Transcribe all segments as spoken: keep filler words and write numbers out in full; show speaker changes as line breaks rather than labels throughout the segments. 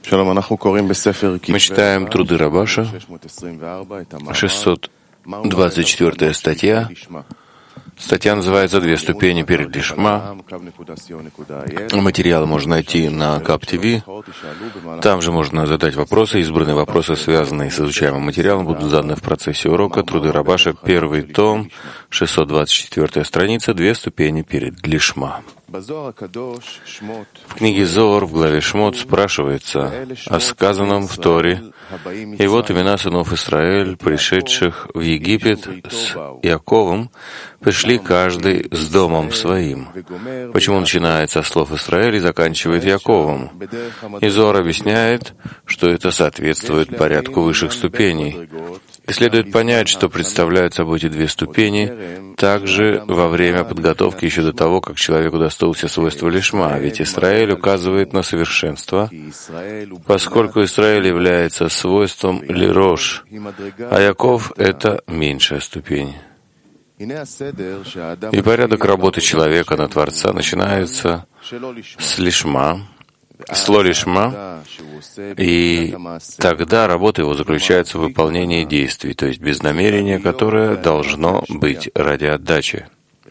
Мы читаем труды Рабаша, шестьсот двадцать четвёртая статья. Статья называется «Две ступени перед Лишма». Материал можно найти на КАП-ТВ. Там же можно задать вопросы. Избранные вопросы, связанные с изучаемым материалом, будут заданы в процессе урока. Труды Рабаша, первый том, шестьсот двадцать четвёртая страница, «Две ступени перед Лишма». В книге Зоар в главе Шмот спрашивается о сказанном в Торе. И вот имена сынов Исраэль, пришедших в Египет с Яковом, пришли каждый с домом своим. Почему начинает со слов Исраэль и заканчивает Яковом? И Зоар объясняет, что это соответствует порядку высших ступеней. И следует понять, что представляют собой эти две ступени также во время подготовки еще до того, как человек удостоился свойства Лишма. Ведь Исраэль указывает на совершенство, поскольку Исраэль является свойством Лирош, а Яков — это меньшая ступень. И порядок работы человека на Творца начинается с Лишма, Сло Лишма, и тогда работа его заключается в выполнении действий, то есть без намерения, которое должно быть ради отдачи.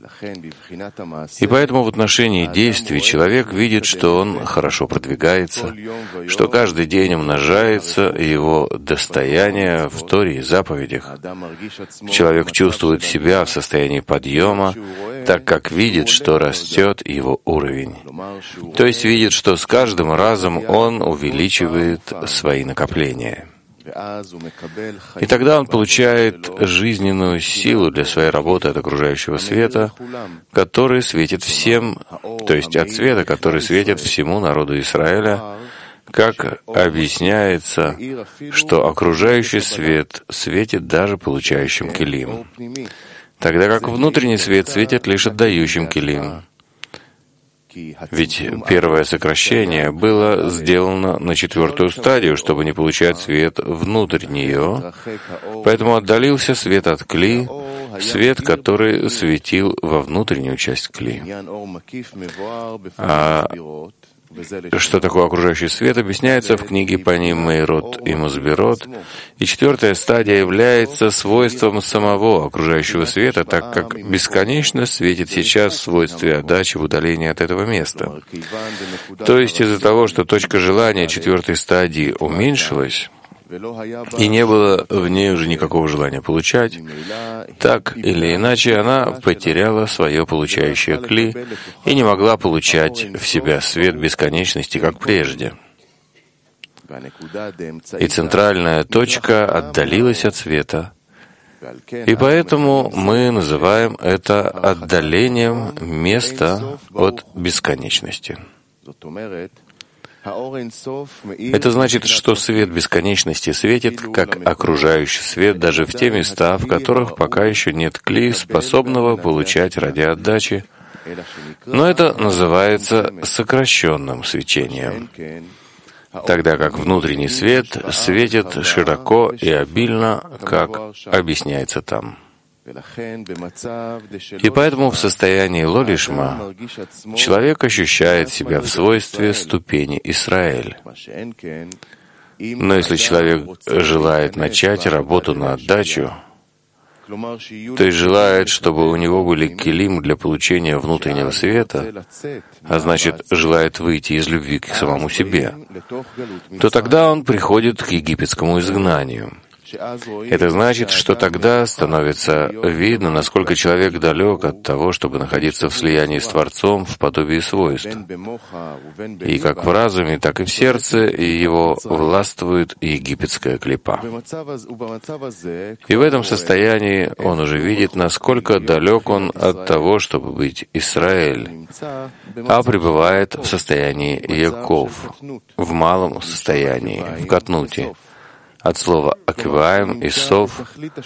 И поэтому в отношении действий человек видит, что он хорошо продвигается, что каждый день умножается его достояние в Торе и заповедях. Человек чувствует себя в состоянии подъема, так как видит, что растет его уровень. То есть видит, что с каждым разом он увеличивает свои накопления. И тогда он получает жизненную силу для своей работы от окружающего света, который светит всем, то есть от света, который светит всему народу Израиля, как объясняется, что окружающий свет светит даже получающим келим, тогда как внутренний свет светит лишь отдающим келим. Ведь первое сокращение было сделано на четвертую стадию, чтобы не получать свет внутрь нее, поэтому отдалился свет от кли, свет, который светил во внутреннюю часть кли. А что такое окружающий свет, объясняется в книге Паним Мейрот и Мазбирот, и четвертая стадия является свойством самого окружающего света, так как бесконечно светит сейчас в свойстве отдачи в удалении от этого места. То есть из-за того, что точка желания четвертой стадии уменьшилась, и не было в ней уже никакого желания получать, так или иначе она потеряла свое получающее кли и не могла получать в себя свет бесконечности, как прежде. И центральная точка отдалилась от света, и поэтому мы называем это отдалением места от бесконечности. Это значит, что свет бесконечности светит, как окружающий свет, даже в те места, в которых пока еще нет кли, способного получать ради отдачи. Но это называется сокращенным свечением, тогда как внутренний свет светит широко и обильно, как объясняется там. И поэтому в состоянии Ло-Лишма человек ощущает себя в свойстве ступени Исраэль. Но если человек желает начать работу на отдачу, то есть желает, чтобы у него были келим для получения внутреннего света, а значит, желает выйти из любви к самому себе, то тогда он приходит к египетскому изгнанию. Это значит, что тогда становится видно, насколько человек далек от того, чтобы находиться в слиянии с Творцом в подобии свойств. И как в разуме, так и в сердце его властвует египетская клипа. И в этом состоянии он уже видит, насколько далек он от того, чтобы быть Исраэль, а пребывает в состоянии Яков, в малом состоянии, в катнуте. От слова «акиваем» и «сов»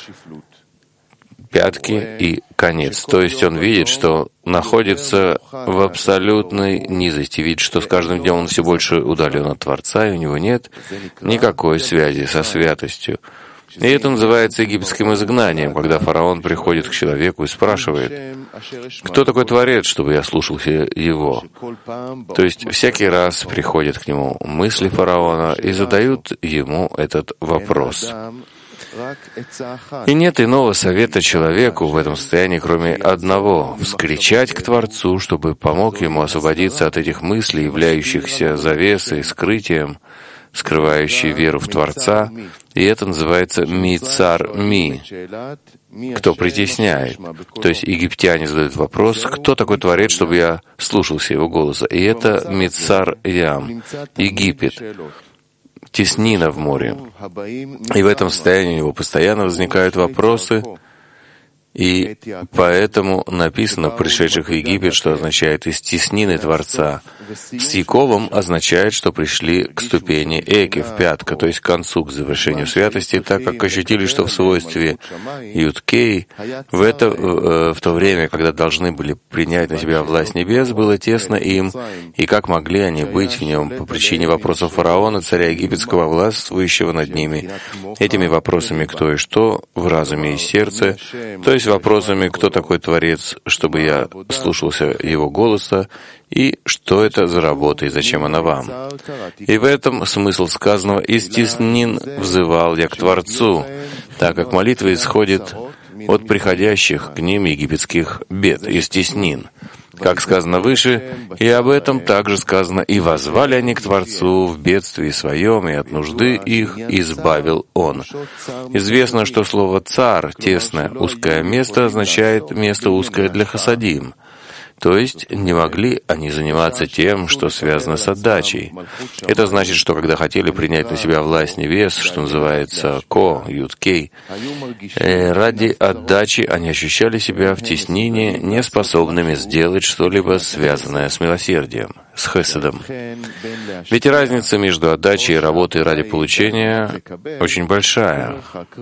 — пятки и конец. То есть он видит, что находится в абсолютной низости, видит, что с каждым днем он все больше удален от Творца, и у него нет никакой связи со святостью. И это называется египетским изгнанием, когда фараон приходит к человеку и спрашивает: «Кто такой Творец, чтобы я слушался его?» То есть всякий раз приходят к нему мысли фараона и задают ему этот вопрос. И нет иного совета человеку в этом состоянии, кроме одного — вскричать к Творцу, чтобы помог ему освободиться от этих мыслей, являющихся завесой, скрытием, скрывающей веру в Творца, и это называется «мицар ми», кто притесняет. То есть египтяне задают вопрос: «Кто такой Творец, чтобы я слушался его голоса?» И это «мицар ям», Египет, теснина в море. И в этом состоянии у него постоянно возникают вопросы, и поэтому написано в пришедших в Египет, что означает «из теснины Творца». С Яковом означает, что пришли к ступени Экев, пятка, то есть к концу, к завершению святости, так как ощутили, что в свойстве Юд-Кей в, это, в то время, когда должны были принять на себя власть небес, было тесно им, и как могли они быть в нем по причине вопросов фараона, царя египетского, властвующего над ними, этими вопросами кто и что в разуме и сердце, то есть вопросами, кто такой Творец, чтобы я слушался его голоса, и что это за работа, и зачем она вам. И в этом смысл сказанного: «Из теснин взывал я к Творцу», так как молитва исходит от приходящих к ним египетских бед, из теснин. Как сказано выше, и об этом также сказано: «И воззвали они к Творцу в бедствии своем, и от нужды их избавил Он». Известно, что слово «цар», тесное, узкое место, означает место узкое для хасадим. То есть не могли они заниматься тем, что связано с отдачей. Это значит, что когда хотели принять на себя власть небес, что называется Ко, Юд-Кей, ради отдачи они ощущали себя в теснине, неспособными сделать что-либо связанное с милосердием, с хеседом. Ведь разница между отдачей и работой ради получения очень большая.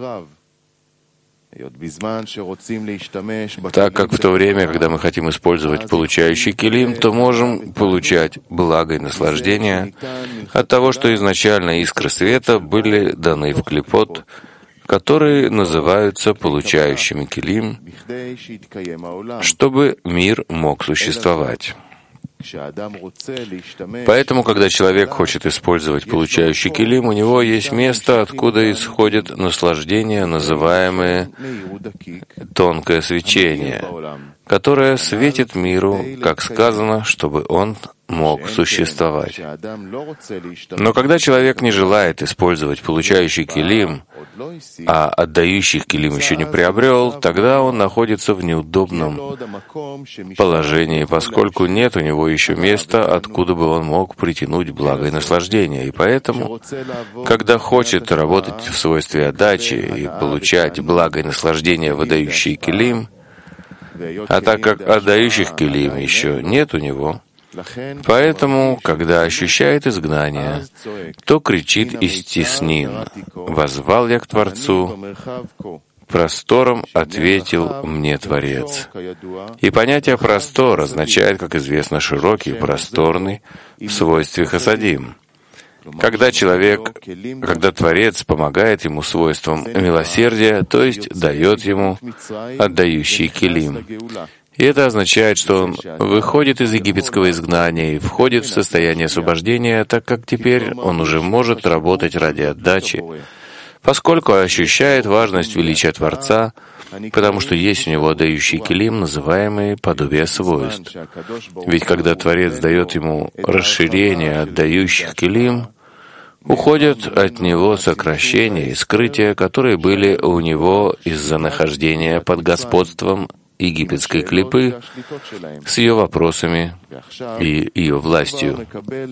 Так как в то время, когда мы хотим использовать получающий килим, то можем получать благо и наслаждение от того, что изначально искры света были даны в клипот, которые называются получающими килим, чтобы мир мог существовать. Поэтому, когда человек хочет использовать получающий килим, у него есть место, откуда исходит наслаждение, называемое тонкое свечение, которое светит миру, как сказано, чтобы он мог существовать. Но когда человек не желает использовать получающий килим, а отдающий килим еще не приобрел, тогда он находится в неудобном положении, поскольку нет у него еще места, откуда бы он мог притянуть благо и наслаждение. И поэтому, когда хочет работать в свойстве отдачи и получать благо и наслаждение, выдающий килим, а так как отдающих килим еще нет у него, поэтому, когда ощущает изгнание, то кричит из теснин: «Воззвал я к Творцу, простором ответил мне Творец». И понятие «простор» означает, как известно, широкий, просторный в свойстве хасадим. Когда человек, когда Творец помогает ему свойством милосердия, то есть дает ему отдающий килим. И это означает, что он выходит из египетского изгнания и входит в состояние освобождения, так как теперь он уже может работать ради отдачи, поскольку ощущает важность величия Творца, потому что есть у него отдающий килим, называемый подобие свойств. Ведь когда Творец дает ему расширение отдающих килим, уходят от него сокращения и скрытия, которые были у него из-за нахождения под господством египетской клипы с ее вопросами и ее властью.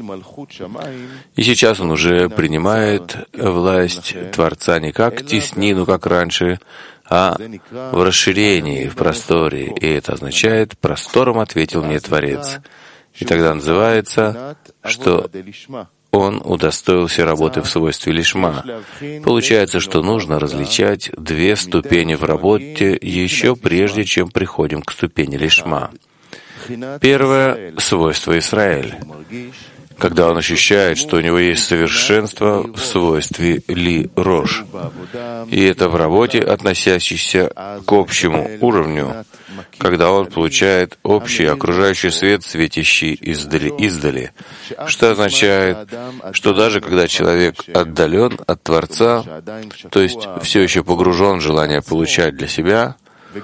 И сейчас он уже принимает власть Творца не как теснину, как раньше, а в расширении, в просторе. И это означает «простором ответил мне Творец». И тогда называется, что он удостоился работы в свойстве лишма. Получается, что нужно различать две ступени в работе еще прежде, чем приходим к ступени лишма. Первое — свойство Исраэль. когда он ощущает, что у него есть совершенство в свойстве ли рош, и это в работе, относящейся к общему уровню, когда он получает общий окружающий свет, светящий издали, издали, что означает, что даже когда человек отдален от Творца, то есть все еще погружен в желание получать для себя,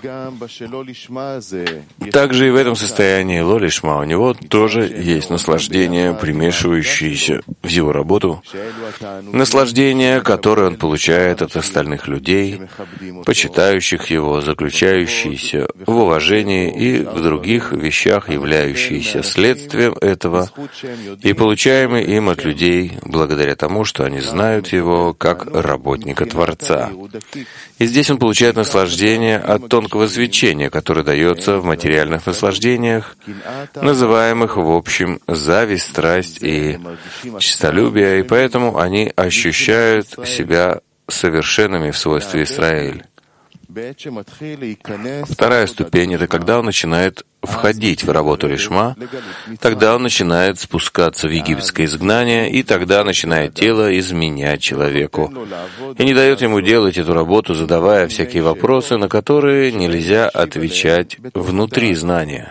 также и в этом состоянии ло-лишма у него тоже есть наслаждение, примешивающееся в его работу, наслаждение, которое он получает от остальных людей, почитающих его, заключающееся в уважении и в других вещах, являющиеся следствием этого, и получаемый им от людей благодаря тому, что они знают его как работника Творца. И здесь он получает наслаждение от тонкого свечения, которое дается в материальных наслаждениях, называемых в общем зависть, страсть и честолюбие, и поэтому они ощущают себя совершенными в свойстве Исраэль. Вторая ступень — это когда он начинает входить в работу лишма, тогда он начинает спускаться в египетское изгнание, и тогда начинает тело изменять человеку, и не дает ему делать эту работу, задавая всякие вопросы, на которые нельзя отвечать внутри знания.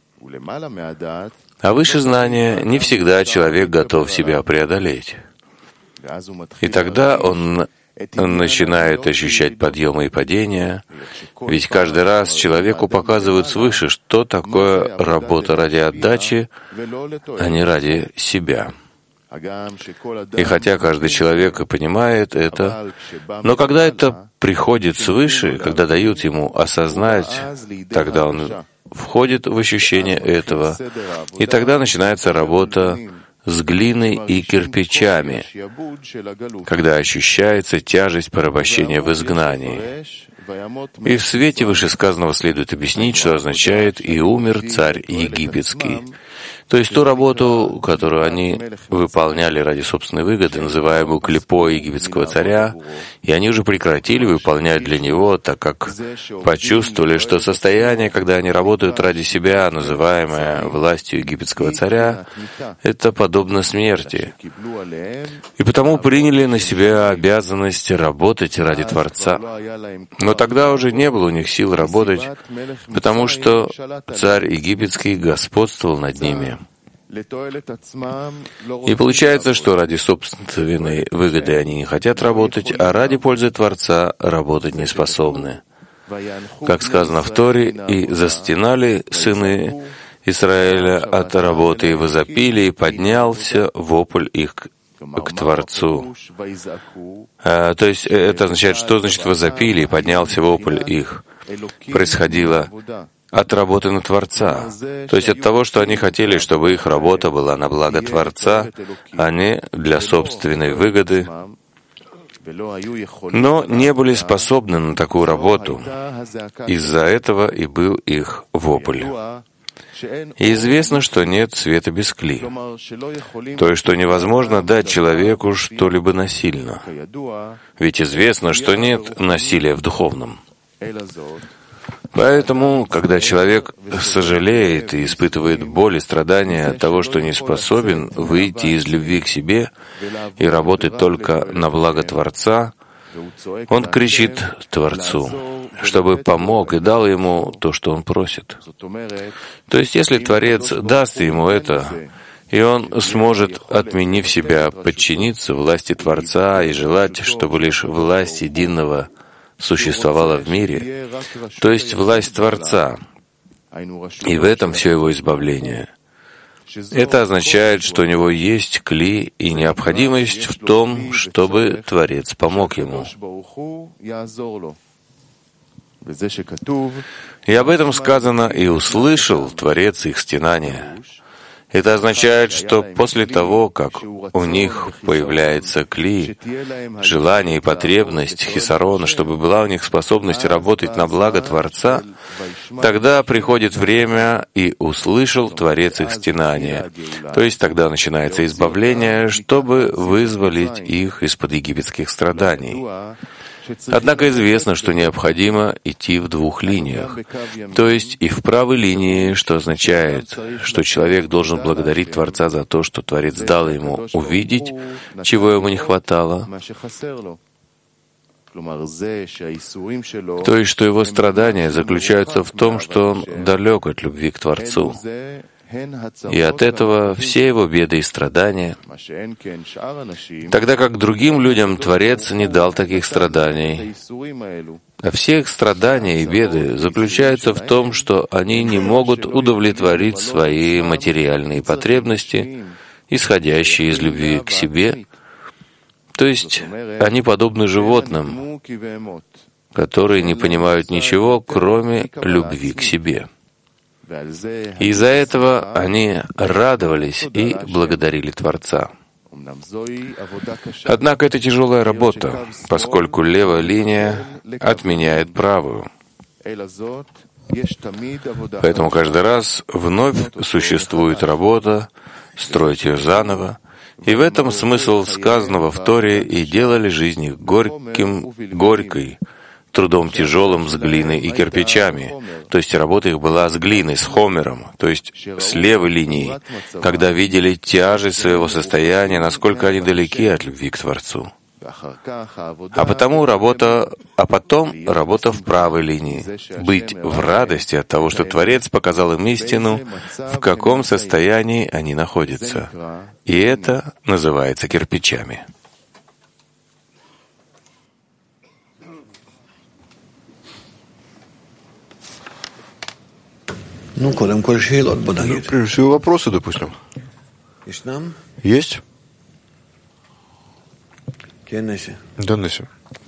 А выше знания не всегда человек готов себя преодолеть. И тогда он Он начинает ощущать подъемы и падения, ведь каждый раз человеку показывают свыше, что такое работа ради отдачи, а не ради себя. И хотя каждый человек и понимает это, но когда это приходит свыше, когда дают ему осознать, тогда он входит в ощущение этого, и тогда начинается работа с глиной и кирпичами, когда ощущается тяжесть порабощения в изгнании. И в свете вышесказанного следует объяснить, что означает «и умер царь египетский». То есть ту работу, которую они выполняли ради собственной выгоды, называемую клипой египетского царя, и они уже прекратили выполнять для него, так как почувствовали, что состояние, когда они работают ради себя, называемое властью египетского царя, это подобно смерти. И потому приняли на себя обязанность работать ради Творца. Но тогда уже не было у них сил работать, потому что царь египетский господствовал над ними. И получается, что ради собственной выгоды они не хотят работать, а ради пользы Творца работать не способны. Как сказано в Торе, «И застенали сыны Израиля от работы, и возопили, и поднялся вопль их к Творцу». А, то есть это означает, что значит «возопили, и поднялся вопль их». Происходило от работы на Творца, то есть от того, что они хотели, чтобы их работа была на благо Творца, а не для собственной выгоды, но не были способны на такую работу. Из-за этого и был их вопль. И известно, что нет света без кли, то есть что невозможно дать человеку что-либо насильно, ведь известно, что нет насилия в духовном. Поэтому, когда человек сожалеет и испытывает боль и страдания от того, что не способен выйти из любви к себе и работать только на благо Творца, он кричит Творцу, чтобы помог и дал ему то, что он просит. То есть, если Творец даст ему это, и он сможет, отменив себя, подчиниться власти Творца и желать, чтобы лишь власть единого существовала в мире, то есть власть Творца, и в этом все его избавление. Это означает, что у него есть кли и необходимость в том, чтобы Творец помог ему. И об этом сказано «И услышал Творец их стенания». Это означает, что после того, как у них появляется кли, желание и потребность хисарона, чтобы была у них способность работать на благо Творца, тогда приходит время, и услышал Творец их стенания. То есть тогда начинается избавление, чтобы вызволить их из-под египетских страданий. Однако известно, что необходимо идти в двух линиях, то есть и в правой линии, что означает, что человек должен благодарить Творца за то, что Творец дал ему увидеть, чего ему не хватало, то есть что его страдания заключаются в том, что он далек от любви к Творцу. И от этого все его беды и страдания, тогда как другим людям Творец не дал таких страданий. А все их страдания и беды заключаются в том, что они не могут удовлетворить свои материальные потребности, исходящие из любви к себе, то есть они подобны животным, которые не понимают ничего, кроме любви к себе. Из-за этого они радовались и благодарили Творца. Однако это тяжелая работа, поскольку левая линия отменяет правую. Поэтому каждый раз вновь существует работа, строить ее заново, и в этом смысл сказанного в Торе: «И делали жизнь их горьким, горькой, трудом тяжелым с глиной и кирпичами». То есть работа их была с глиной, с хомером, то есть с левой линией, когда видели тяжесть своего состояния, насколько они далеки от любви к Творцу. А потому работа, а потом работа в правой линии. Быть в радости от того, что Творец показал им истину, в каком состоянии они находятся. И это называется кирпичами.
Ну, прежде всего, вопросы, допустим. Есть? Да, Несси.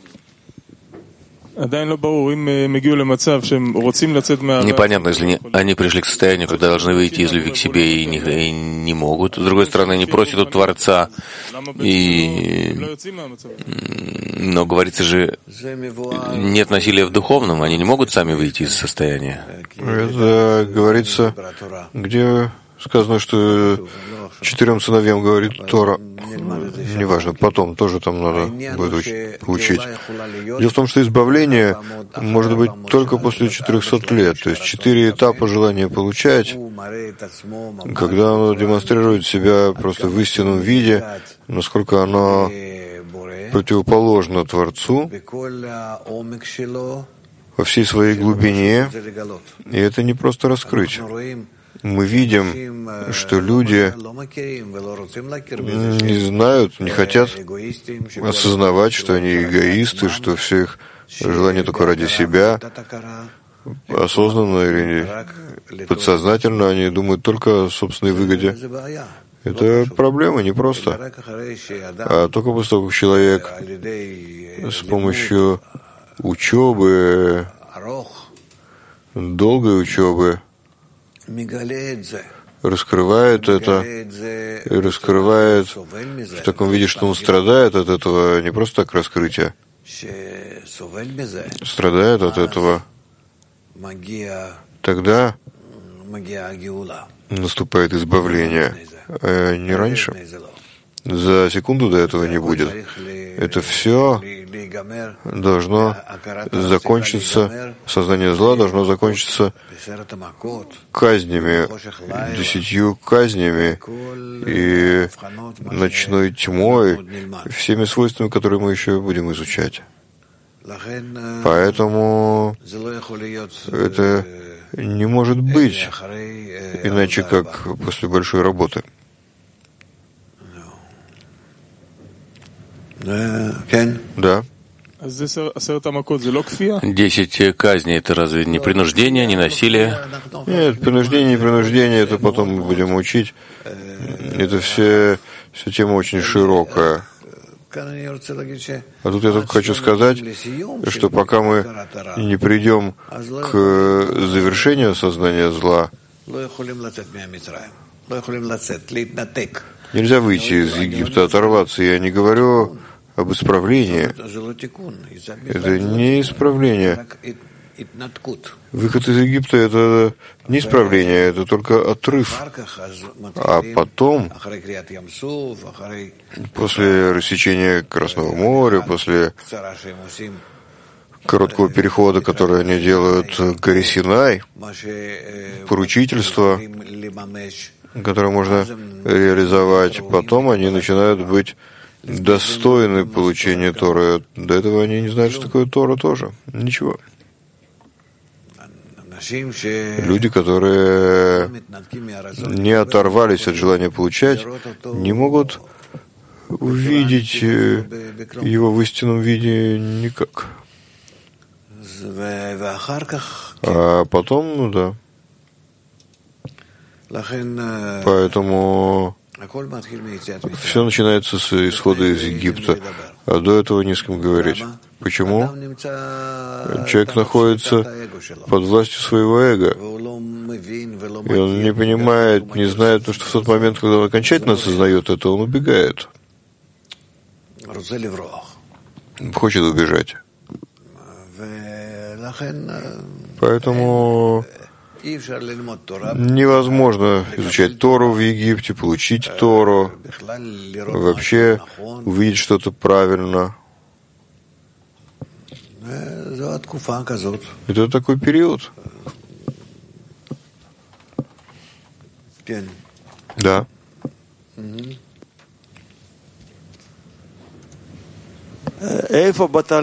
Непонятно, если не, они пришли к состоянию, когда должны выйти из любви к себе и не, и не могут. С другой стороны, они просят у Творца. И... Но говорится же, нет насилия в духовном, они не могут сами выйти из состояния.
Это говорится, где сказано, что четырем сыновьям говорит Тора. Неважно, потом тоже там надо будет учить, учить. Дело в том, что избавление может быть только после четырехсот лет. То есть четыре этапа желания получать, когда оно демонстрирует себя просто в истинном виде, насколько оно противоположно Творцу во всей своей глубине. И это не просто раскрыть. Мы видим, что люди не знают, не хотят осознавать, что они эгоисты, что все их желания только ради себя. Осознанно или подсознательно они думают только о собственной выгоде. Это проблема не просто. А только после того, как человек с помощью учебы, долгой учебы, раскрывает это и раскрывает в таком виде, что он страдает от этого, не просто так раскрытие, страдает от этого, тогда наступает избавление, а не раньше. За секунду до этого не будет. Это все должно закончиться, сознание зла должно закончиться казнями, десятью казнями и ночной тьмой, всеми свойствами, которые мы еще будем изучать. Поэтому это не может быть иначе, как после большой работы. Да.
Десять казней — это разве не принуждение, не насилие?
Нет, принуждение, не принуждение, это потом мы будем учить. Это все, вся тема очень широкая. А тут я только хочу сказать, что пока мы не придем к завершению сознания зла, нельзя выйти из Египта, оторваться. Я не говорю об исправлении. Это не исправление. Выход из Египта — это не исправление, это только отрыв. А потом, после рассечения Красного моря, после короткого перехода, который они делают к горе Синай, поручительство, которое можно реализовать, потом они начинают быть достойны получения Торы. До этого они не знают, что такое Тора тоже. Ничего. Люди, которые не оторвались от желания получать, не могут увидеть его в истинном виде никак. А потом, ну да. Поэтому все начинается с исхода из Египта, а до этого не с кем говорить. Почему? Человек находится под властью своего эго, и он не понимает, не знает, потому что в тот момент, когда он окончательно осознает это, он убегает, хочет убежать. Поэтому невозможно изучать Тору в Египте, получить Тору, вообще увидеть что-то правильно. Это такой период. Да.
Где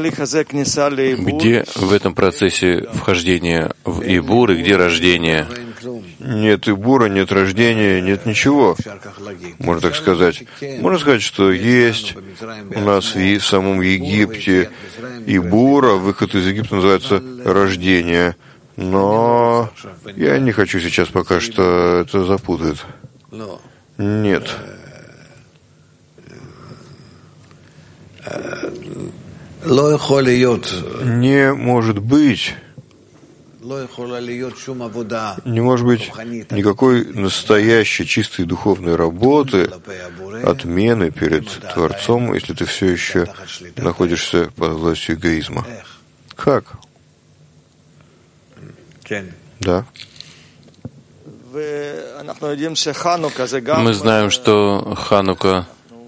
в этом процессе вхождения в Ибур и где рождение?
Нет Ибура, нет рождения, нет ничего. Можно так сказать. Можно сказать, что есть у нас в самом Египте Ибура, выход из Египта называется рождение. Но я не хочу сейчас пока что это запутает. Нет. Не может быть, не может быть никакой настоящей чистой духовной работы, отмены перед Творцом, если ты все еще находишься под властью эгоизма. Как? Да.
Мы знаем, что Ханука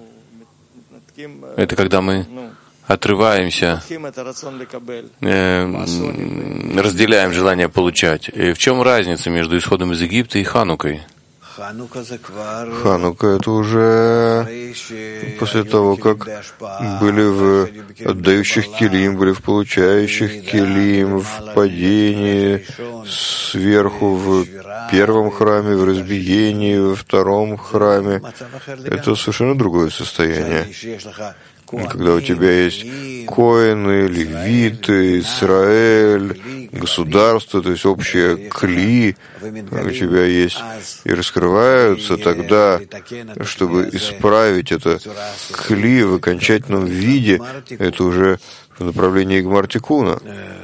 — это когда мы отрываемся, э, разделяем желание получать. И в чем разница между исходом из Египта и Ханукой?
Ханука — это уже после того, как были в отдающих килим, были в получающих килим, в падении сверху в первом храме, в разбиении во втором храме. Это совершенно другое состояние. Когда у тебя есть коины, левиты, Израиль, государство, то есть общее кли, у тебя есть, и раскрываются тогда, чтобы исправить это кли в окончательном виде, это уже в направлении Гмар-Тикуна.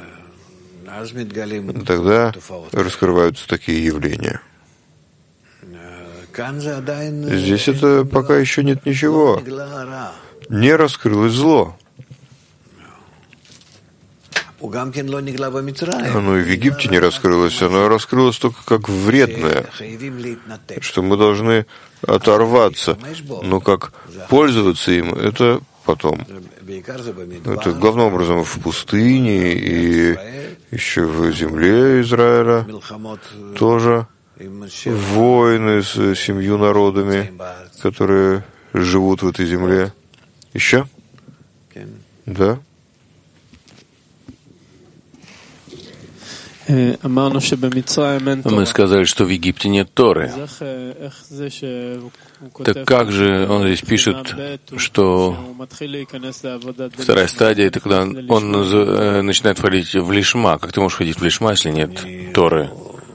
Тогда раскрываются такие явления. Здесь это пока еще нет ничего. Не раскрылось зло. Оно и в Египте не раскрылось, оно раскрылось только как вредное, что мы должны оторваться, но как пользоваться им, это потом. Это главным образом в пустыне и еще в земле Израиля тоже войны с семью народами, которые живут в этой земле. Еще? Да.
Мы сказали, что в Египте нет Торы. Так как же он здесь пишет, что вторая стадия — это когда он начинает входить в лишма. Как ты можешь ходить в лишма, если нет Торы?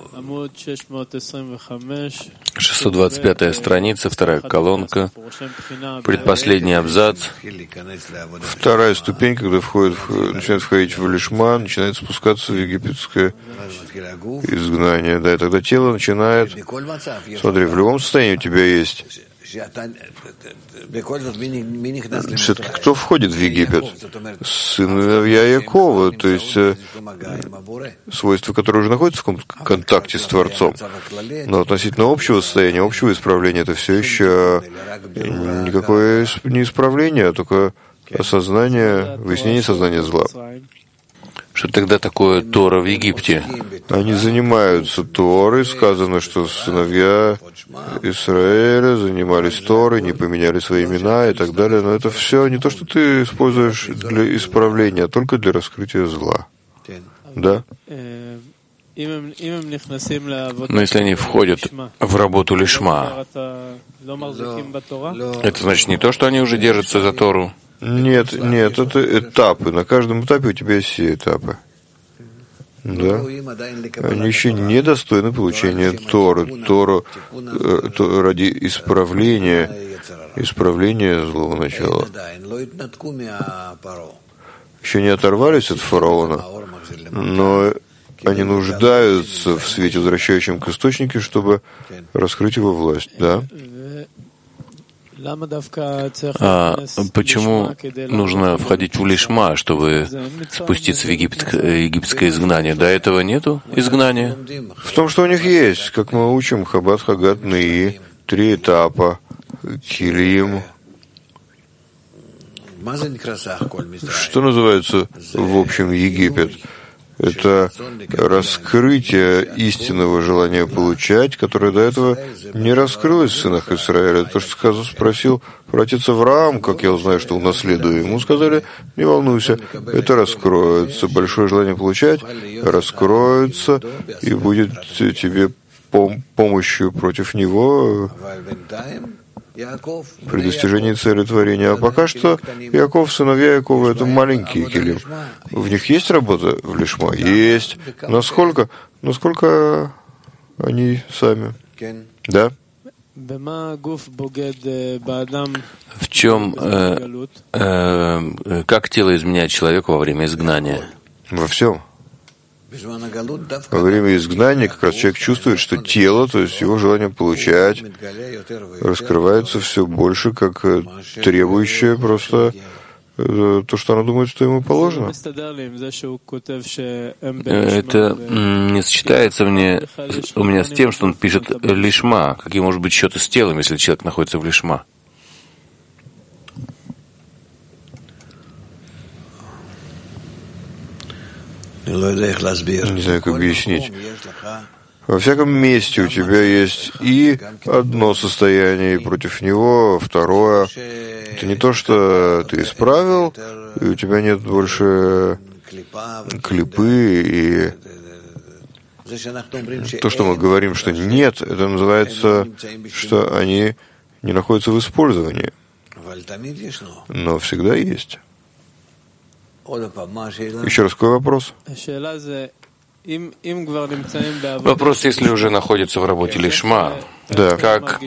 шестьсот двадцать пятая страница, вторая колонка, предпоследний абзац.
Вторая ступень, когда входит, начинает входить в лишма, начинает спускаться в египетское изгнание. Да, и тогда тело начинает... Смотри, в любом состоянии у тебя есть Все-таки кто входит в Египет? Сыновья Якова, то есть свойства, которые уже находятся в контакте с Творцом. Но относительно общего состояния, общего исправления, это все еще никакое не исправление, а только осознание, выяснение сознания зла.
Что тогда такое Тора в Египте?
Они занимаются Торой. Сказано, что сыновья Израиля занимались Торой, не поменяли свои имена и так далее. Но это все не то, что ты используешь для исправления, а только для раскрытия зла. Да?
Но если они входят в работу лишма, это значит не то, что они уже держатся за Тору?
Нет, нет, это этапы. На каждом этапе у тебя есть все этапы. Да. Они еще не достойны получения Торы. Тору э, то, ради исправления, исправления злого начала. Еще не оторвались от фараона, но они нуждаются в свете, возвращающем к источнику, чтобы раскрыть его власть. Да?
А почему нужно входить в лишма, чтобы спуститься в египет, египетское изгнание? До этого нету изгнания?
В том, что у них есть, как мы учим, Хаббат, Хагат, Неи, три этапа, Килим. Что называется в общем Египет? Это раскрытие истинного желания получать, которое до этого не раскрылось в сынах Израиля. То, что сказал, спросил праотец Авраам, как я узнаю, что унаследую. Ему сказали, не волнуйся, это раскроется. Большое желание получать раскроется, и будет тебе пом- помощью против него при достижении цели творения. А пока что Яков, сыновья Якова, это маленькие килим. В них есть работа в лишма? Есть. Насколько? Насколько они сами? Да?
В чем, э, э, как тело изменяет человека во время изгнания?
Во всем. Во время изгнания как раз человек чувствует, что тело, то есть его желание получать, раскрывается все больше, как требующее просто то, что оно думает, что ему положено.
Это не сочетается мне, у меня с тем, что он пишет лишма. Какие может быть счеты с телом, если человек находится в лишма?
Не знаю, как объяснить. Во всяком месте у тебя есть и одно состояние, и против него второе. Это не то, что ты исправил, и у тебя нет больше клипы, и то, что мы говорим, что нет, это называется, что они не находятся в использовании. Но всегда есть. Еще раз, какой вопрос?
Вопрос, если уже находится в работе лишма,
да.
Как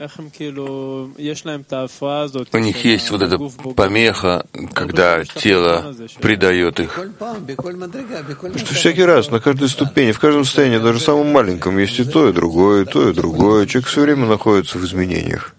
у них есть вот эта помеха, когда тело предает их.
Что всякий раз, на каждой ступени, в каждом состоянии, даже в самом маленьком, есть и то, и другое, и то, и другое. Человек все время находится в изменениях.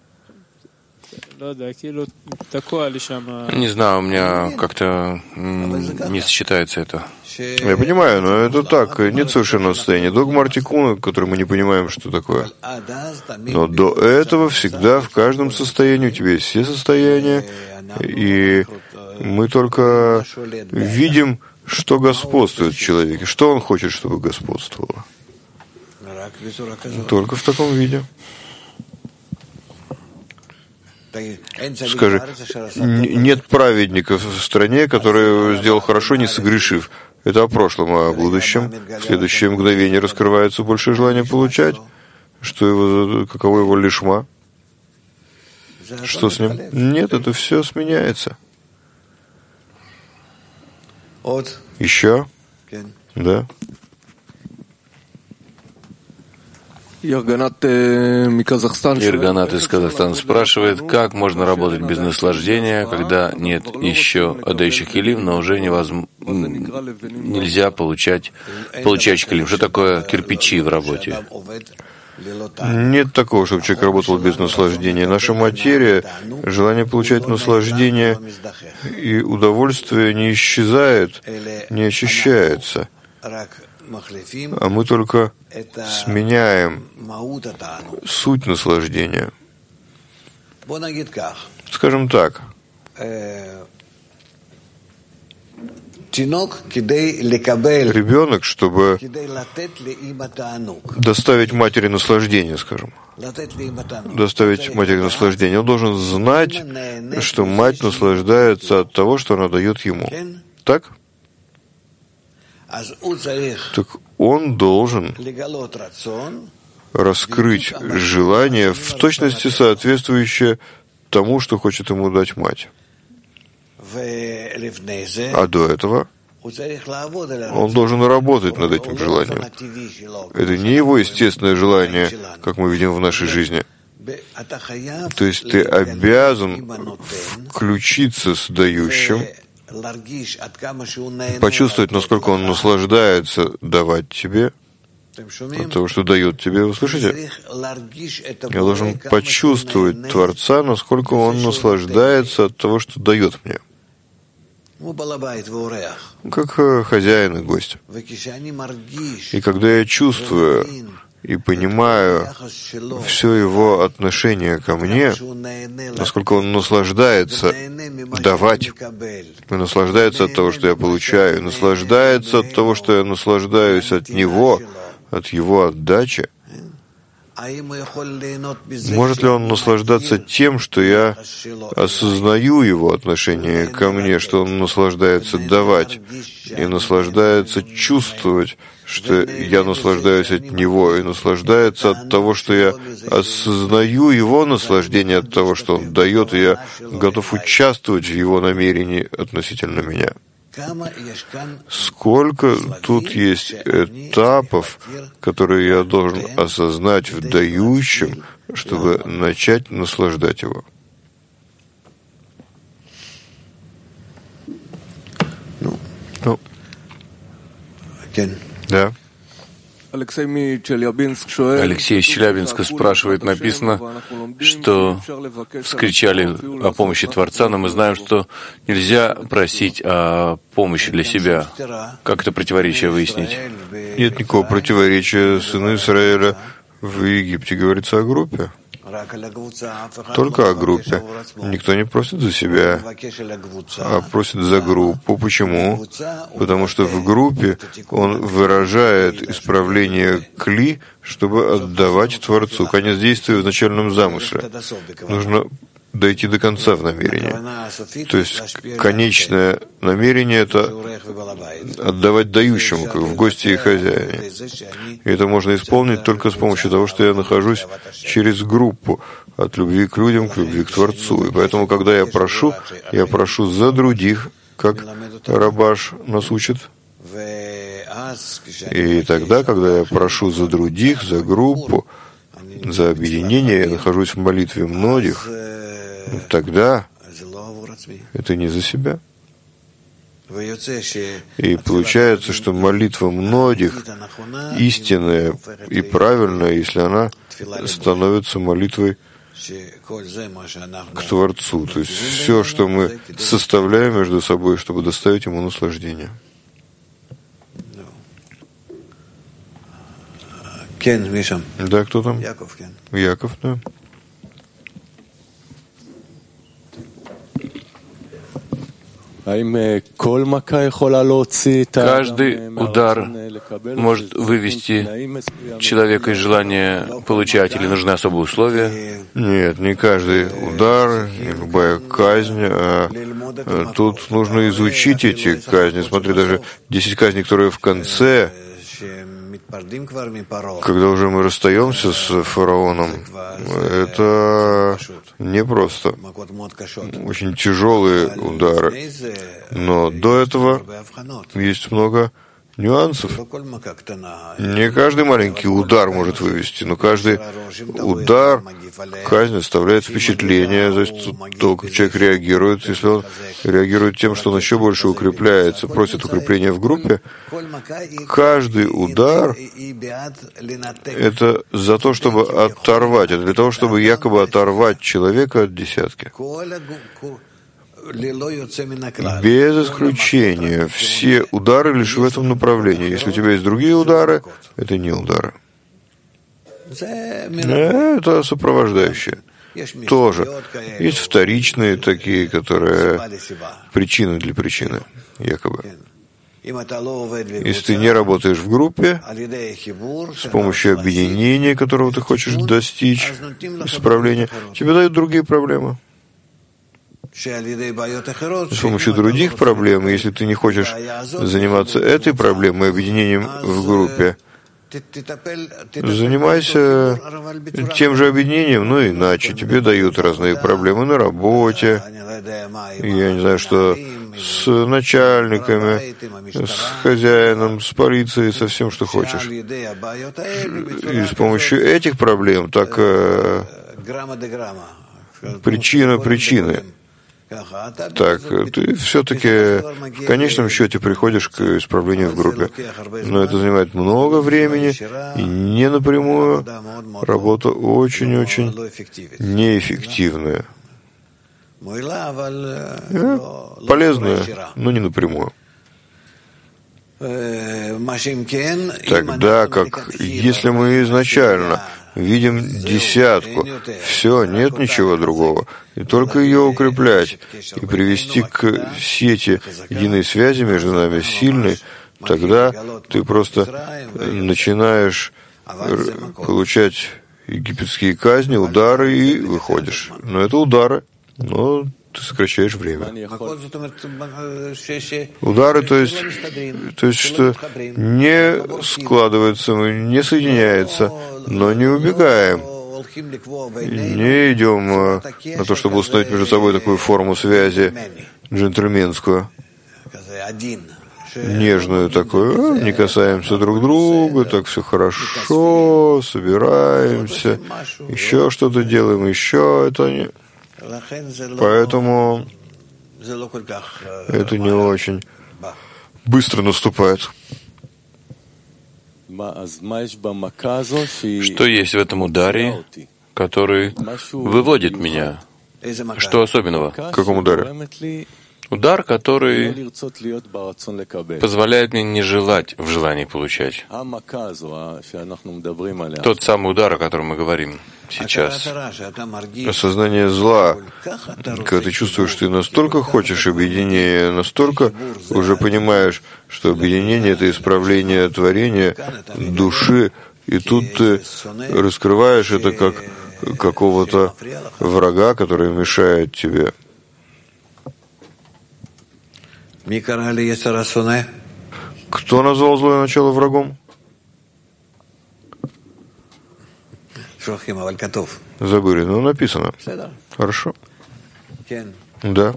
Не знаю, у меня как-то не сочетается это.
Я понимаю, но это так. Нет совершенного состояния. Догма Артикуна, который мы не понимаем, что такое. Но до этого всегда в каждом состоянии у тебя есть все состояния, и мы только видим, что господствует в человеке, что он хочет, чтобы господствовало. Только в таком виде. Скажи, нет праведников в стране, который сделал хорошо, не согрешив. Это о прошлом, а о будущем. В следующее мгновение раскрывается большее желание получать. Что его, каково его лишма? Что с ним? Нет, это все сменяется. Еще? Да.
Ирганат из Казахстана спрашивает, как можно работать без наслаждения, когда нет еще отдающих килим, но уже невозможно, нельзя получать получающих килим. Что такое кирпичи в работе?
Нет такого, чтобы человек работал без наслаждения. Наша материя, желание получать наслаждение и удовольствие не исчезает, не очищается. А мы только сменяем суть наслаждения. Скажем так, ребенок, чтобы доставить матери наслаждение, скажем, доставить матери наслаждение, он должен знать, что мать наслаждается от того, что она дает ему. Так? Так он должен раскрыть желание в точности соответствующее тому, что хочет ему дать мать. А до этого он должен работать над этим желанием. Это не его естественное желание, как мы видим в нашей жизни. То есть ты обязан включиться с дающим, почувствовать, насколько он наслаждается давать тебе, от того, что дает тебе. Вы слышите? Я должен почувствовать Творца, насколько он наслаждается от того, что дает мне. Как хозяин и гость. И когда я чувствую и понимаю все его отношение ко мне, насколько он наслаждается давать, и наслаждается от того, что я получаю, и наслаждается от того, что я наслаждаюсь от него, от его отдачи, может ли он наслаждаться тем, что я осознаю его отношение ко мне, что он наслаждается давать, и наслаждается чувствовать, что я наслаждаюсь от него, и наслаждается от того, что я осознаю его наслаждение от того, что он дает, и я готов участвовать в его намерении относительно меня. Сколько тут есть этапов, которые я должен осознать в дающем, чтобы начать наслаждать его. Ну, да.
Алексей из Челябинска спрашивает, написано, что вскричали о помощи Творца, но мы знаем, что нельзя просить о помощи для себя. Как это противоречие выяснить?
Нет никакого противоречия. Сыны Израиля в Египте говорится о группе. Только о группе. Никто не просит за себя, а просит за группу. Почему? Потому что в группе он выражает исправление кли, чтобы отдавать Творцу. Конец действия в изначальном замысле. Нужно дойти до конца в намерении. То есть конечное намерение — это отдавать дающему, как в гости и хозяине. И это можно исполнить только с помощью того, что я нахожусь через группу, от любви к людям к любви к Творцу. И поэтому, когда я прошу, я прошу за других, как Рабаш нас учит. И тогда, когда я прошу за других, за группу, за объединение, я нахожусь в молитве многих, тогда это не за себя. И получается, что молитва многих истинная и правильная, если она становится молитвой к Творцу. То есть все, что мы составляем между собой, чтобы доставить ему наслаждение. Да, кто там? Яков, да.
Каждый удар может вывести человека из желания получать, или нужны особые условия?
Нет, не каждый удар, не любая казнь. А тут нужно изучить эти казни. Смотри, даже десять казней, которые в конце, когда уже мы расстаемся с фараоном, это непросто. Очень тяжелые удары. Но до этого есть много нюансов. Не каждый маленький удар может вывести, но каждый удар, казнь оставляет впечатление, зависит от того, как человек реагирует. Если он реагирует тем, что он еще больше укрепляется, просит укрепления в группе, каждый удар — это за то, чтобы оторвать, это для того, чтобы якобы оторвать человека от десятки. Без исключения, все удары лишь в этом направлении. Если у тебя есть другие удары, это не удары. Это сопровождающие. Тоже. Есть вторичные такие, которые причины для причины, якобы. Если ты не работаешь в группе, с помощью объединения, которого ты хочешь достичь, исправления, тебе дают другие проблемы. С помощью других проблем, если ты не хочешь заниматься этой проблемой, объединением в группе, занимайся тем же объединением, но иначе. Тебе дают разные проблемы на работе, я не знаю, что с начальниками, с хозяином, с полицией, со всем, что хочешь. И с помощью этих проблем, так причина причины. Так, ты все-таки в конечном счете приходишь к исправлению в группе. Но это занимает много времени, и не напрямую. Работа очень-очень неэффективная. Полезная, но не напрямую. Тогда как, если мы изначально видим десятку, все, нет ничего другого, и только ее укреплять и привести к сети единой связи между нами сильной, тогда ты просто начинаешь получать египетские казни, удары и выходишь. Но это удары, но ты сокращаешь время. Удары, то есть, то есть, что не складывается, не соединяется, но не убегаем. Не идем на то, чтобы установить между собой такую форму связи джентльменскую, нежную такую, не касаемся друг друга, так все хорошо, собираемся, еще что-то делаем, еще это не... Поэтому это не очень быстро наступает.
Что есть в этом ударе, который выводит меня? Что особенного?
В каком ударе?
Удар, который позволяет мне не желать в желании получать. Тот самый удар, о котором мы говорим сейчас.
Осознание зла, когда ты чувствуешь, что ты настолько хочешь объединения, настолько уже понимаешь, что объединение — это исправление творения души, и тут ты раскрываешь это как какого-то врага, который мешает тебе. Кто назвал злое начало врагом? Забыли, но написано. Хорошо. Да.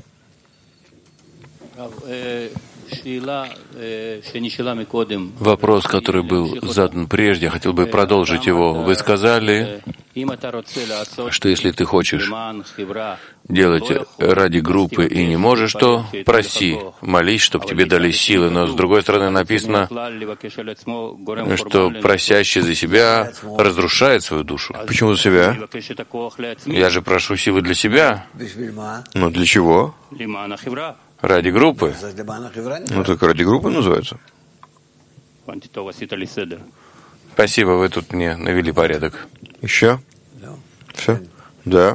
Вопрос, который был задан прежде, я хотел бы продолжить его. Вы сказали, что если ты хочешь делать ради группы и не можешь, то проси, молись, чтобы тебе дали силы. Но с другой стороны написано, что просящий за себя разрушает свою душу.
Почему за себя?
Я же прошу силы для себя.
Но для чего?
Ради группы.
Ну так ради группы называется.
Спасибо, вы тут мне навели порядок.
Еще? Все? Да.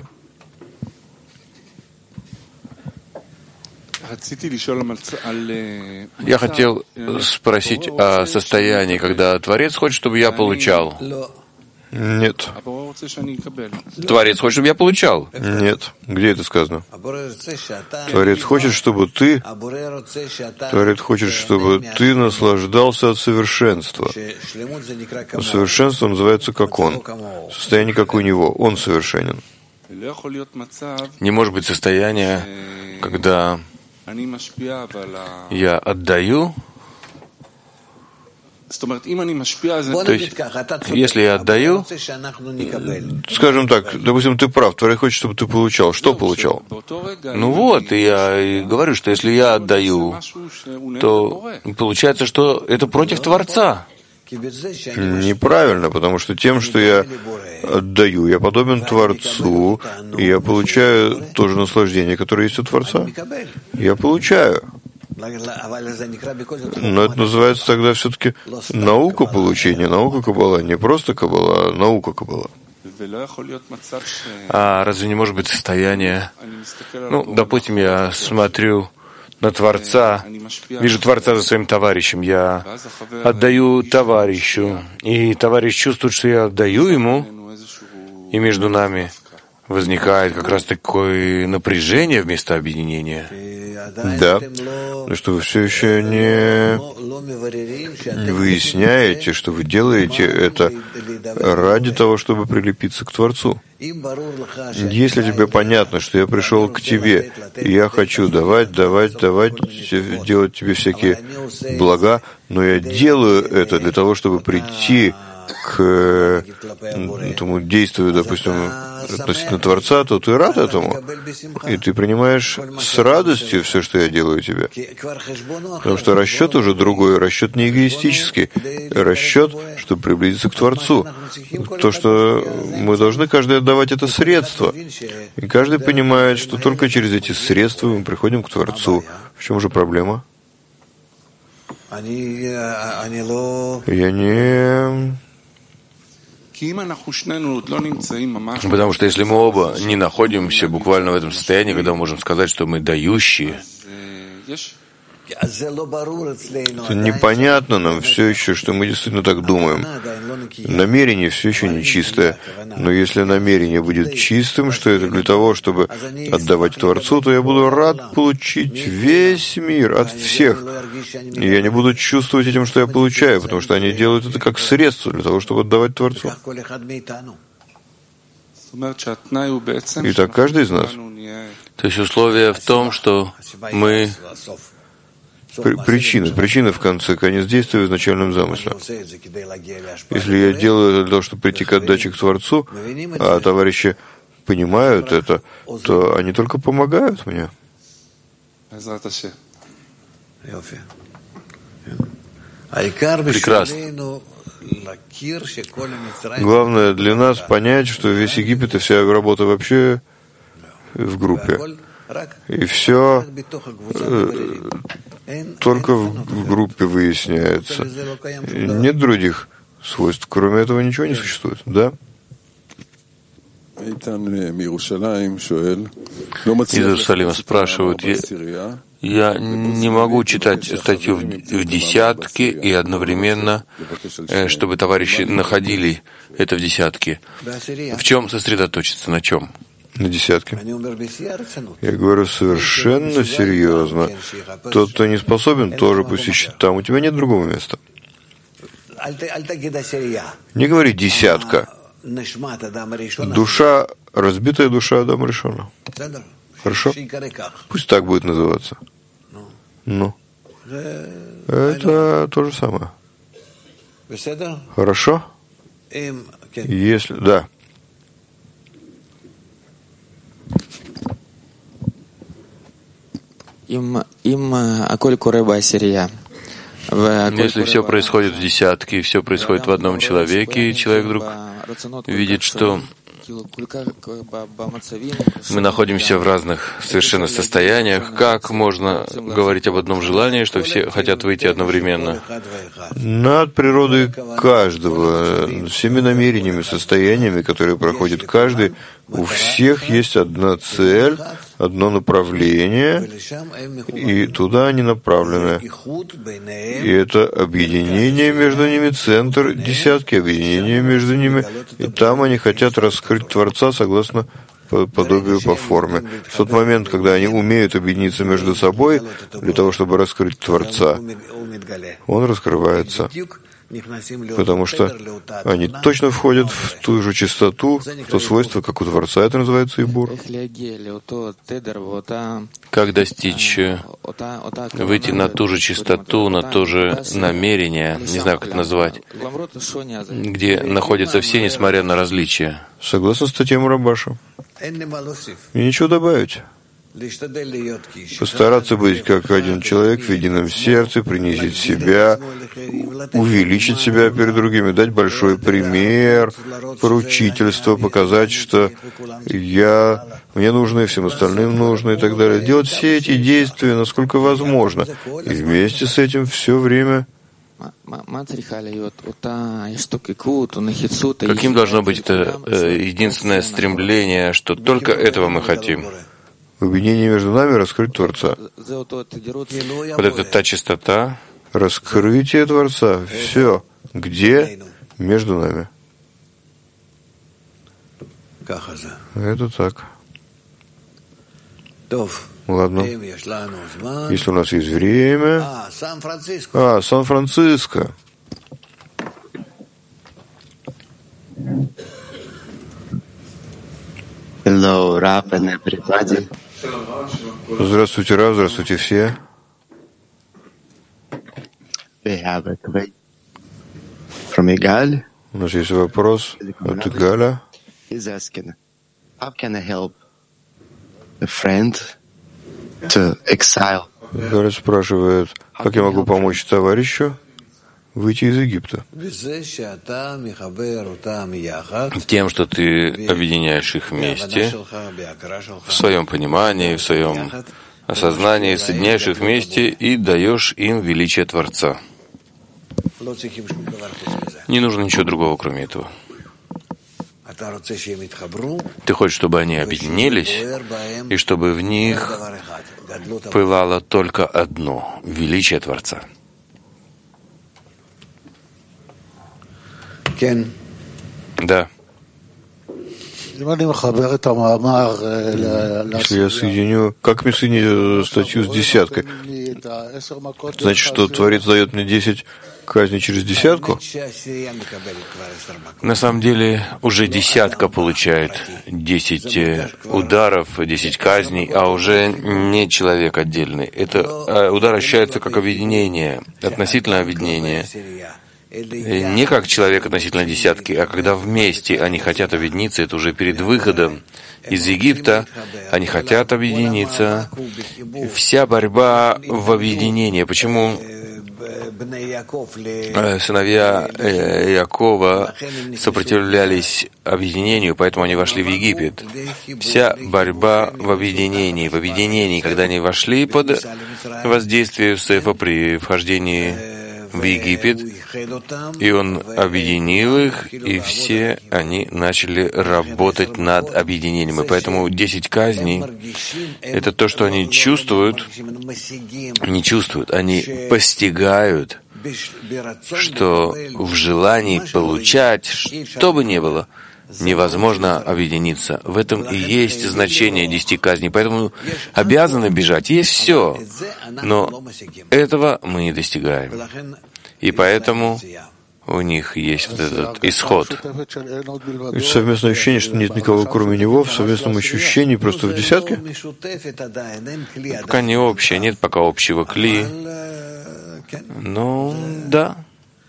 Я хотел спросить о состоянии, когда Творец хочет, чтобы я получал.
Нет.
Творец хочет, чтобы я получал.
Нет. Где это сказано? Творец хочет, чтобы ты... Творец хочет, чтобы ты наслаждался от совершенства. Совершенство называется как он. Состояние как у него. Он совершенен.
Не может быть состояния, когда я отдаю То есть, если я отдаю,
скажем так, допустим, ты прав, Творец хочет, чтобы ты получал. Что получал?
Ну вот, и я и говорю, что если я отдаю, то получается, что это против Творца.
Неправильно, потому что тем, что я отдаю, я подобен Творцу, и я получаю то же наслаждение, которое есть у Творца. Я получаю. Но это называется тогда все-таки наука получения, наука Каббала, не просто Каббала, а наука Каббала.
А разве не может быть состояние? Ну, допустим, я смотрю на Творца, вижу Творца за своим товарищем, я отдаю товарищу, и товарищ чувствует, что я отдаю ему, и между нами возникает как раз такое напряжение вместо объединения.
Да, но что вы все еще не выясняете, что вы делаете это ради того, чтобы прилепиться к Творцу. Если тебе понятно, что я пришел к тебе, и я хочу давать, давать, давать, делать тебе всякие блага, но я делаю это для того, чтобы прийти к этому действию, допустим, относительно Творца, то ты рад этому, и ты принимаешь с радостью все, что я делаю тебе. Потому что расчет уже другой, расчет не эгоистический, расчет, чтобы приблизиться к Творцу. То, что мы должны каждый отдавать, это средства. И каждый понимает, что только через эти средства мы приходим к Творцу. В чем же проблема? Я не...
Потому что если мы оба не находимся буквально в этом состоянии, когда мы можем сказать, что мы дающие,
это непонятно нам все еще, что мы действительно так думаем. Намерение все еще не чистое. Но если намерение будет чистым, что это для того, чтобы отдавать Творцу, то я буду рад получить весь мир от всех. И я не буду чувствовать этим, что я получаю, потому что они делают это как средство для того, чтобы отдавать Творцу. Итак, каждый из нас.
То есть условие в том, что мы...
Причина. Причина, в конце, конец действия в изначальном замысле. Если я делаю это для того, чтобы прийти к отдаче к Творцу, а товарищи понимают это, то они только помогают мне.
Прекрасно.
Главное для нас понять, что весь Египет и вся работа вообще в группе. И все э, только в группе выясняется. Нет других свойств. Кроме этого ничего не существует. Да?
Из Иерусалима спрашивают, я, я не могу читать статью в, в десятке и одновременно, э, чтобы товарищи находили это в десятке. В чем сосредоточиться? На чем?
На десятке. Я говорю совершенно серьезно. Тот, кто не способен, тоже пусть ищет там. У тебя нет другого места. Не говори десятка. Душа, разбитая душа Адама Ришона. Хорошо? Пусть так будет называться. Ну. Это то же самое. Хорошо? Если... Да.
Если все происходит в десятке, и все происходит в одном человеке, и человек вдруг видит, что мы находимся в разных совершенно состояниях, как можно говорить об одном желании, что все хотят выйти одновременно?
Над природой каждого, всеми намерениями, состояниями, которые проходит каждый, у всех есть одна цель, одно направление, и туда они направлены. И это объединение между ними, центр десятки, объединение между ними, и там они хотят раскрыть Творца согласно подобию по форме. В тот момент, когда они умеют объединиться между собой для того, чтобы раскрыть Творца, он раскрывается. потому что они точно входят в ту же частоту, в то свойство, как у Творца, это называется Ибур.
Как достичь, выйти на ту же частоту, на то же намерение, не знаю, как это назвать, где находятся все, несмотря на различия.
Согласно статье Мурабаша. И ничего добавить. Постараться быть как один человек в едином сердце, принизить себя, увеличить себя перед другими, дать большой пример, поручительство, показать, что я, мне нужно, и всем остальным нужно, и так далее. Делать все эти действия, насколько возможно. И вместе с этим все время...
Каким должно быть это э, единственное стремление, что только этого мы хотим?
В объединении между нами раскрыть Творца.
Вот это та чистота.
Раскрытие Творца. Все. Где? Между нами. Это так. Ладно. Если у нас есть время... А, Сан-Франциско.
Hello, Rab and everybody.
Здравствуйте, Рав, здравствуйте все.
We have a question from Igal.
У нас есть вопрос от Игаля.
He's asking, how can I help a friend to exile?
Игаль спрашивает, как я могу помочь товарищу выйти из Египта?
Тем, что ты объединяешь их вместе, в своем понимании, в своем осознании, соединяешь их вместе и даешь им величие Творца. Не нужно ничего другого, кроме этого. Ты хочешь, чтобы они объединились, и чтобы в них пылало только одно — величие Творца. Да.
Если я соединю, как мне соединить статью с десяткой? Значит, что Творец дает мне десять казней через десятку?
На самом деле уже десятка получает десять ударов, десять казней, а уже не человек отдельный. Это удар ощущается как объединение, относительно объединения. Не как человек относительно десятки, а когда вместе они хотят объединиться, это уже перед выходом из Египта, они хотят объединиться. Вся борьба в объединении. Почему сыновья Иакова сопротивлялись объединению, поэтому они вошли в Египет? Вся борьба в объединении. В объединении, когда они вошли под воздействие Иосифа при вхождении в Египет, и он объединил их, и все они начали работать над объединением. И поэтому десять казней — это то, что они чувствуют, не чувствуют, они постигают, что в желании получать, что бы ни было, невозможно объединиться. В этом и есть значение десяти казней. Поэтому обязаны бежать. Есть все. Но этого мы не достигаем. И поэтому у них есть вот этот исход.
И совместное ощущение, что нет никого, кроме него, в совместном ощущении просто в десятке?
Пока не общее, нет пока общего кли. Ну, да.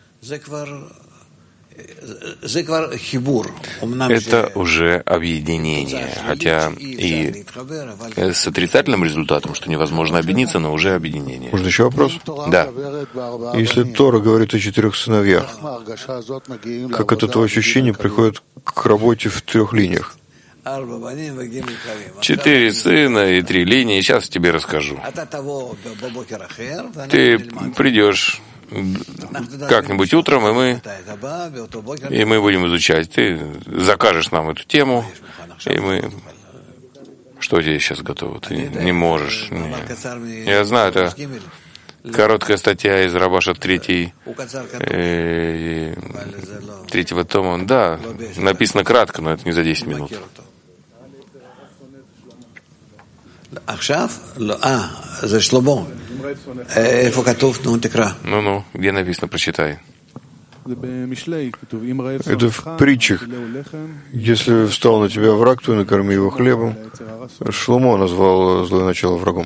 Это уже объединение, хотя и с отрицательным результатом, что невозможно объединиться, но уже объединение.
Можно еще вопрос?
Да.
Если Тора говорит о четырех сыновьях, как от этого ощущения приходит к работе в трех линиях?
Четыре сына и три линии. Сейчас тебе расскажу. Ты придешь как-нибудь утром, и мы, и мы будем изучать. Ты закажешь нам эту тему, и мы... Что тебе сейчас готово? Ты не можешь. Не. Я знаю, это короткая статья из Рабаша третьей, э, третьего тома. Да, написано кратко, но это не за десять минут.
Ну-ну,
где написано, прочитай.
Это в притчах. Если встал на тебя враг, то накорми его хлебом. Шломо назвал злое начало врагом.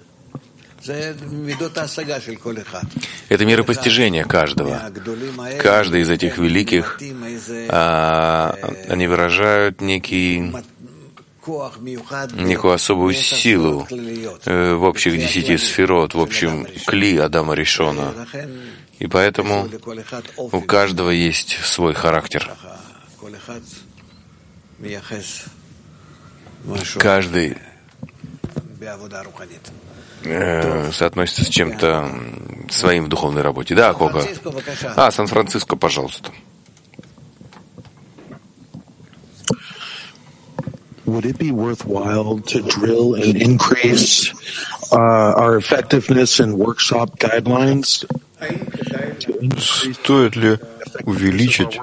Это миропостижение каждого. Каждый из этих великих, а, они выражают некий, некую особую силу э, в общих десяти сферот, в общем кли Адама Ришона. И поэтому у каждого есть свой характер. Каждый э, соотносится с чем-то своим в духовной работе. Да, Кога? А, Сан-Франциско, пожалуйста.
Would it be worthwhile to drill and increase uh, our effectiveness in workshop guidelines?
Стоит ли увеличить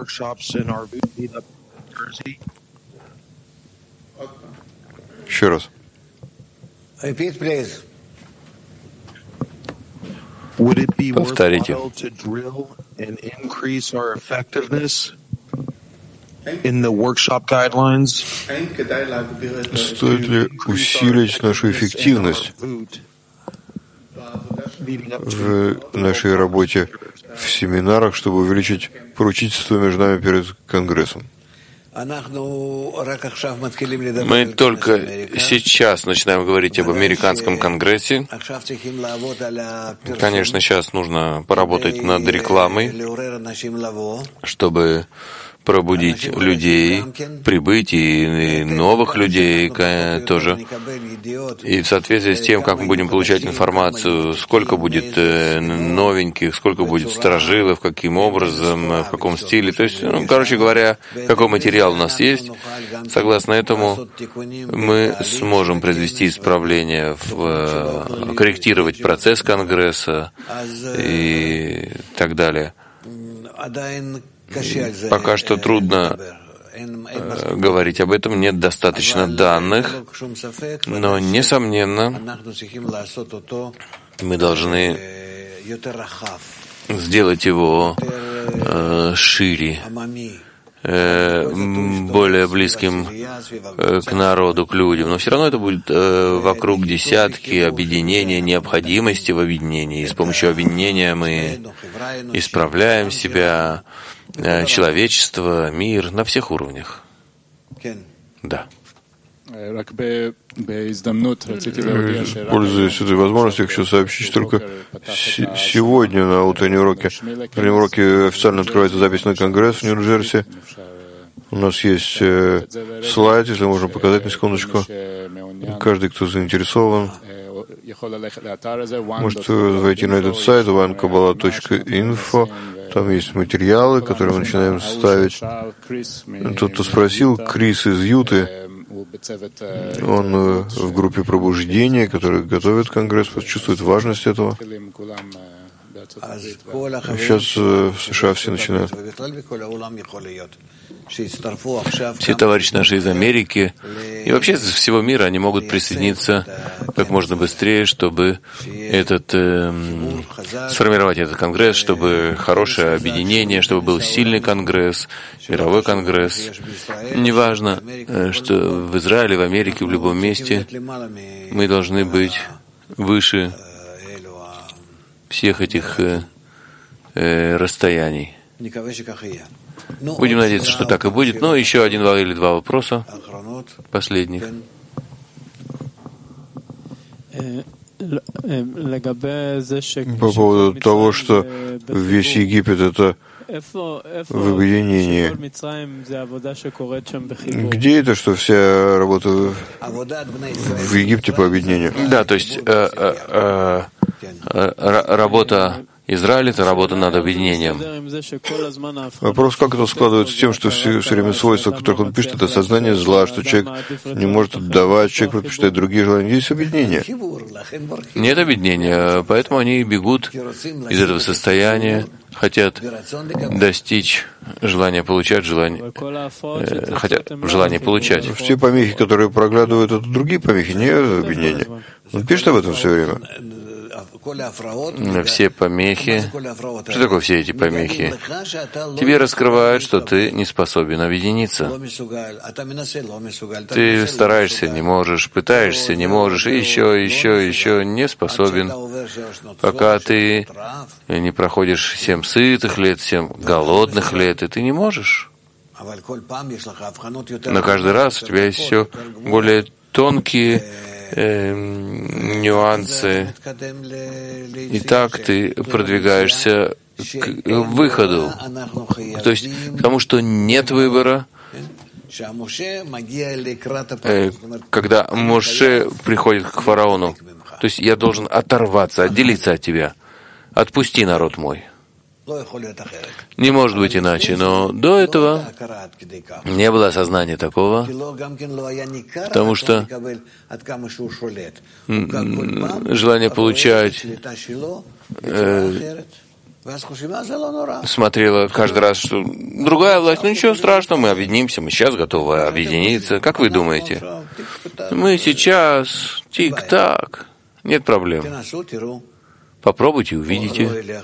еще раз?
Would it be
Повторите.
worthwhile to drill and increase our effectiveness in the workshop guidelines?
Стоит ли усилить нашу эффективность в нашей работе в семинарах, чтобы увеличить поручительство между нами перед Конгрессом?
Мы только сейчас начинаем говорить об американском конгрессе. Конечно, сейчас нужно поработать над рекламой, чтобы пробудить людей, прибыть и новых людей тоже. И в соответствии с тем, как мы будем получать информацию, сколько будет новеньких, сколько будет сторожилов, каким образом, в каком стиле. То есть, ну, короче говоря, какой материал у нас есть, согласно этому мы сможем произвести исправления, в, корректировать процесс Конгресса и так далее. Пока что трудно э, говорить об этом, нет достаточно данных, но, несомненно, мы должны сделать его э, шире, э, более близким э, к народу, к людям. Но все равно это будет э, вокруг десятки, объединения, необходимости в объединении. И с помощью объединения мы исправляем себя, человечество, мир на всех уровнях. Да.
Пользуясь этой возможностью, я хочу сообщить, что только сегодня на утреннем уроке, на утреннем уроке официально открывается запись на Конгресс в Нью-Джерси. У нас есть э, слайд, если можем показать на секундочку. Каждый, кто заинтересован, может войти на этот сайт ван каббала точка инфо. Там есть материалы, которые мы начинаем ставить. Тот, кто спросил, Крис из Юты, он в группе пробуждения, который готовит Конгресс, чувствует важность этого. Сейчас в США все начинают.
Все товарищи наши из Америки и вообще из всего мира, они могут присоединиться как можно быстрее, чтобы этот, э, сформировать этот конгресс, чтобы хорошее объединение, чтобы был сильный конгресс, мировой конгресс. Неважно, что в Израиле, в Америке, в любом месте мы должны быть выше всех этих э, э, расстояний. Будем надеяться, что так и будет. Но еще один или два вопроса последних.
По поводу того, что весь Египет — это в объединении. Где это, что вся работа в Египте по объединению?
Да, то есть э, э, э, работа Израиля — это работа над объединением.
Вопрос, как это складывается с тем, что все, все время свойства, о которых он пишет, это сознание зла, что человек не может отдавать, человек предпочитает другие желания. Здесь объединение.
Нет объединения, поэтому они бегут из этого состояния, хотят достичь желания получать, желание, э, хотят желание получать.
Все помехи, которые проглядывают, это другие помехи, не объединение. Он пишет об этом все время.
все помехи. Что такое все эти помехи? Тебе раскрывают, что ты не способен объединиться. Ты стараешься, не можешь, пытаешься, не можешь, и еще, еще, еще не способен, пока ты не проходишь семь сытых лет, семь голодных лет, и ты не можешь. Но каждый раз у тебя есть все более тонкие э, нюансы, и так ты продвигаешься к выходу. То есть потому что нет выбора. Э, когда Моше приходит к фараону, то есть я должен оторваться, отделиться от тебя. Отпусти народ мой. Не может быть иначе, но до этого не было осознания такого, потому что желание получать э, смотрела каждый раз, что другая власть, ну ничего страшного, мы объединимся, мы сейчас готовы объединиться. Как вы думаете? Мы сейчас, тик-так, нет проблем. Попробуйте, увидите.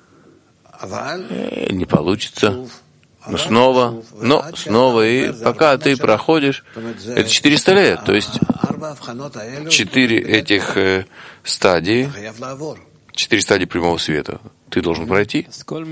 Не получится. Но снова, но снова, и пока ты проходишь, это четыреста лет, то есть четыре этих э, стадии, четыре стадии прямого света ты должен пройти.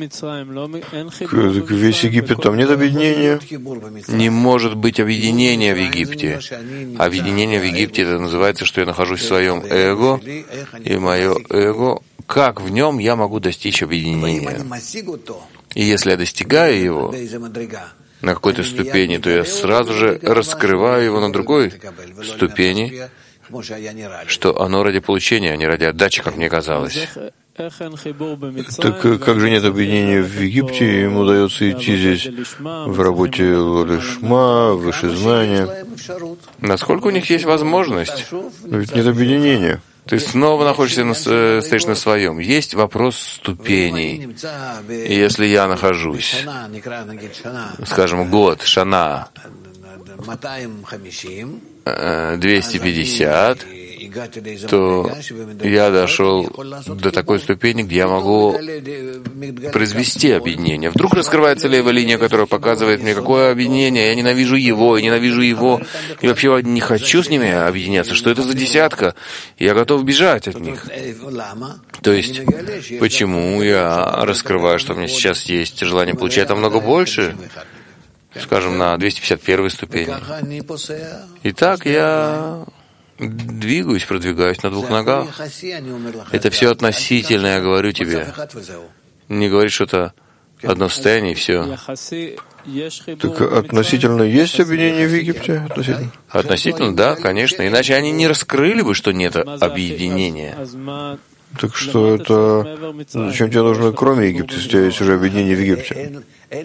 Весь Египет, там нет объединения?
Не может быть объединения в Египте. Объединение в Египте, это называется, что я нахожусь в своем эго, и мое эго, как в нем я могу достичь объединения. И если я достигаю его на какой-то ступени, то я сразу же раскрываю его на другой ступени, что оно ради получения, а не ради отдачи, как мне казалось.
Так как же нет объединения в Египте, ему удается идти здесь в работе лишма, выше знания?
Насколько у них есть возможность?
Но ведь нет объединения.
Ты снова находишься, на, стоишь на своем. Есть вопрос ступеней. И если я нахожусь, скажем, год, шана, двести пятьдесят, то я дошел до такой ступени, где я могу произвести объединение. Вдруг раскрывается левая линия, которая показывает мне, какое объединение, я ненавижу его, я ненавижу его, и вообще не хочу с ними объединяться. Что это за десятка? Я готов бежать от них. То есть, почему я раскрываю, что у меня сейчас есть желание получать намного больше, скажем, на двести пятьдесят первой ступени. Итак, я двигаюсь, продвигаюсь на двух ногах. Это все относительно, я говорю тебе. Не говори что-то одно состояние и все.
Так относительно есть объединение в Египте? Относительно?
Относительно, да, конечно. Иначе они не раскрыли бы, что нет объединения.
Так что это... Зачем тебе нужно, кроме Египта, если у тебя есть уже объединение в Египте?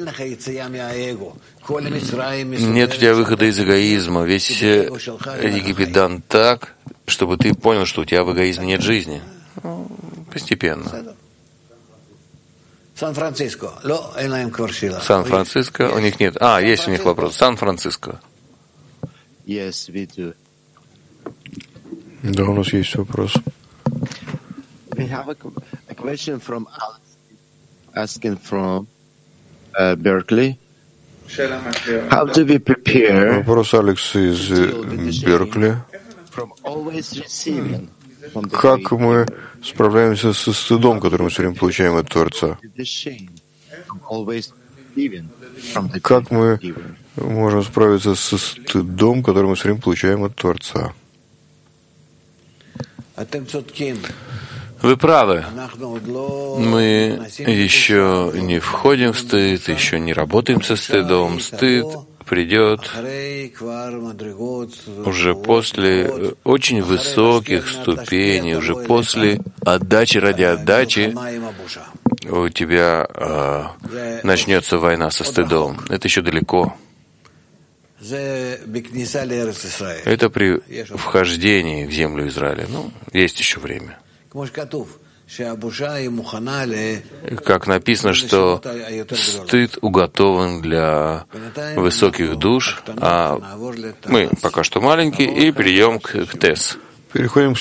Нет у тебя выхода из эгоизма. Весь Египет дан так, чтобы ты понял, что у тебя в эгоизме нет жизни. Постепенно.
Сан-Франциско.
Сан-Франциско. У них нет. А, есть у них вопрос. Сан-Франциско.
Да, у нас есть вопрос.
We have a, a question from Alex asking from uh, Berkeley. How do we prepare?
Вопрос Алекс из Беркли.
From always receiving from the
Как мы справляемся со стыдом, который мы все время получаем от Творца? Как мы можем справиться со стыдом, который мы все время получаем от Творца?
Вы правы. Мы еще не входим в стыд, еще не работаем со стыдом. Стыд придет уже после очень высоких ступеней, уже после отдачи ради отдачи. У тебя э, начнется война со стыдом. Это еще далеко. Это при вхождении в землю Израиля. Ну, есть еще время. Как написано, что стыд уготован для высоких душ, а мы пока что маленькие, и перейдем к, к Тес.
Переходим к